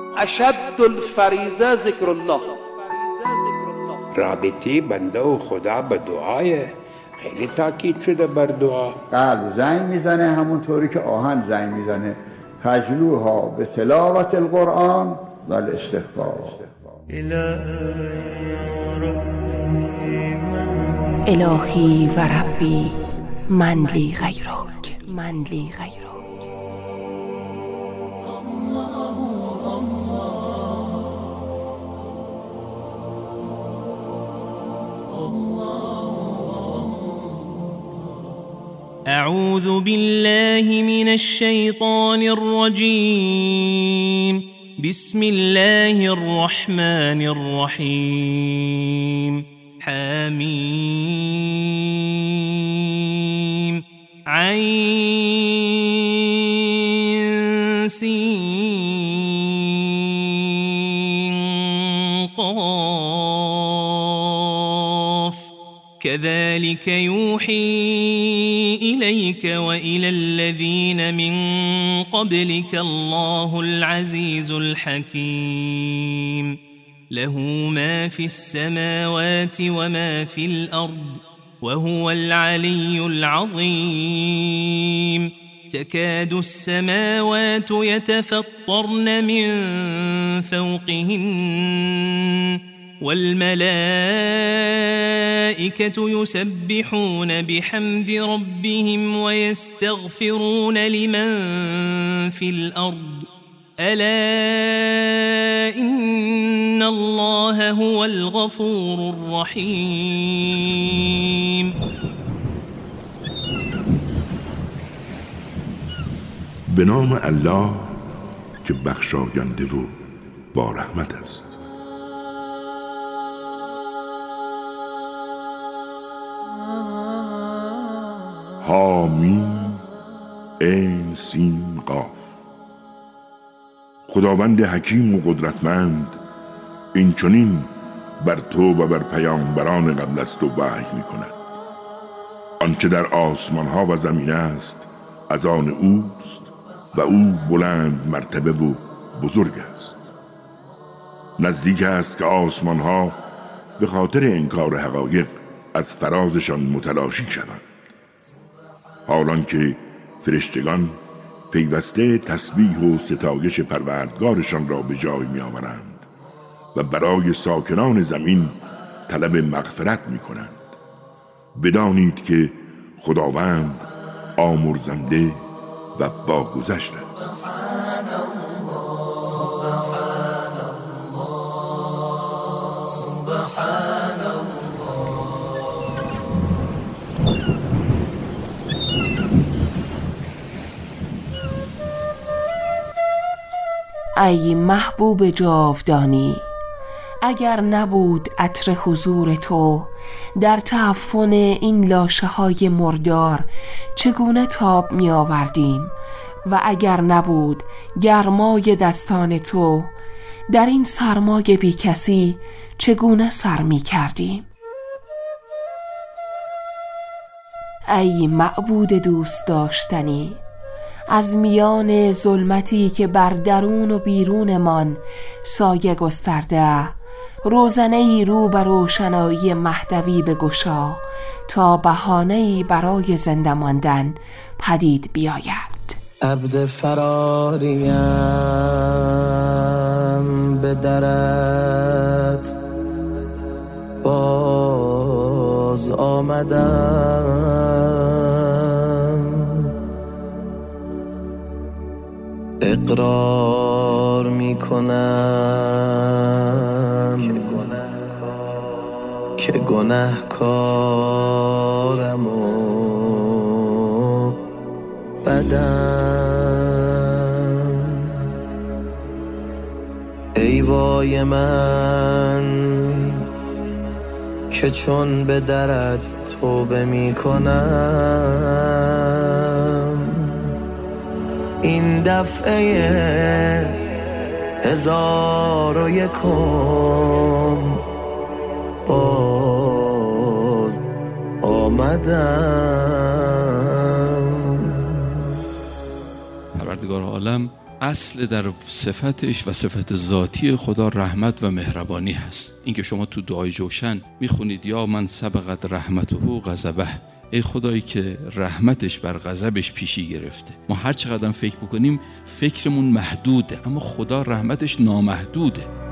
اشد الفریضه ذکر الله. رابطه بنده و خدا به دعای خیلی تاکید شده بر دعا. قلب زنگ میزنه همونطوری که آهن زنگ میزنه. فجلوها به تلاوت القرآن و الاستغفار. الهی و ربی من لی غیرک، من لی غیرک. أعوذ بالله من الشيطان الرجيم. بسم الله الرحمن الرحيم. حميم عين سين قاف كذلك يوحي إليك وإلى الذين من قبلك الله العزيز الحكيم. له ما في السماوات وما في الأرض وهو العلي العظيم. تكاد السماوات يتفطرن من فوقهن والملائكة يسبحون بحمد ربهم ويستغفرون لمن في الأرض ألا إن الله هو الغفور الرحيم. به نام الله که بخشاینده و با رحمت است. حامیم عین سین قاف. خداوند حکیم و قدرتمند این چنین بر تو و بر پیامبران قبل از تو وحی می کند. آنچه در آسمان ها و زمین است از آن اوست و او بلند مرتبه و بزرگ است. نزدیک است که آسمان ها به خاطر انکار حقایق از فرازشان متلاشی شوند، حالان که فرشتگان پیوسته تسبیح و ستایش پروردگارشان را به جای می آورند و برای ساکنان زمین طلب مغفرت می کنند. بدانید که خداوند آمرزنده و باگذشت است. ای محبوب جاودانی، اگر نبود عطر حضور تو در تعفن این لاشه های مردار چگونه تاب می آوردیم و اگر نبود گرمای دستان تو در این سرمای بی کسی چگونه سر می کردیم. ای معبود دوست داشتنی، از میان ظلمتی که بر درون و بیرونمان سایه گسترده، روزنه‌ای رو بر روشنایی مهدوی بگشا تا بهانه‌ای برای زنده ماندن پدید بیاید. عبد فراریم به درت باز آمدم، اقرار می کنم که گناهکارم و بدم. ای وای من که چون به درت توبه می کنم، این دفعه 1001 باز آمدم. پروردگار عالم اصل در صفتش و صفت ذاتی خدا رحمت و مهربانی هست. اینکه شما تو دعای جوشن میخونید یا من سبقت رحمته غضبه، ای خدایی که رحمتش بر غضبش پیشی گرفته. ما هر چقدر فکر بکنیم فکرمون محدوده، اما خدا رحمتش نامحدوده.